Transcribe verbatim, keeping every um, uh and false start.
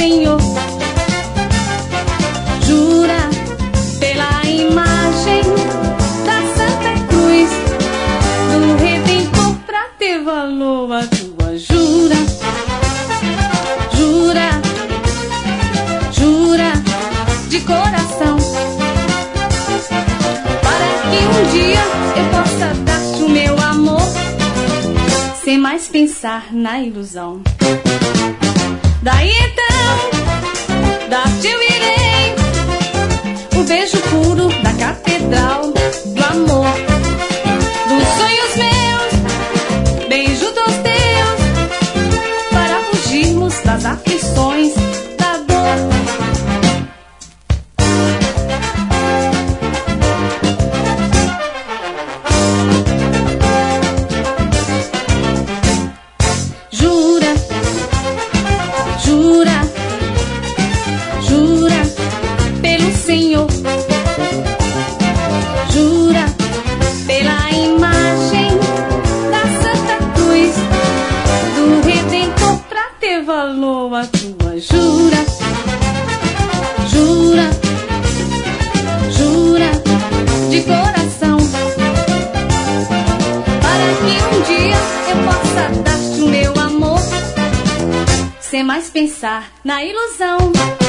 Senhor. Jura pela imagem da Santa Cruz do Redentor pra ter valor a tua jura. Jura, jura de coração, para que um dia eu possa dar-te o meu amor, sem mais pensar na ilusão. Daí então, dar-te eu irei o beijo puro da catedral do amor, dos sonhos meus, beijo dos teus, para fugirmos das aflições da dor. Jura, jura, jura pelo Senhor. Jura pela imagem da Santa Cruz do Redentor pra ter valor a tua jura. Jura, jura de coração, para que um dia eu possa dar-te o meu amor, sem mais pensar na ilusão.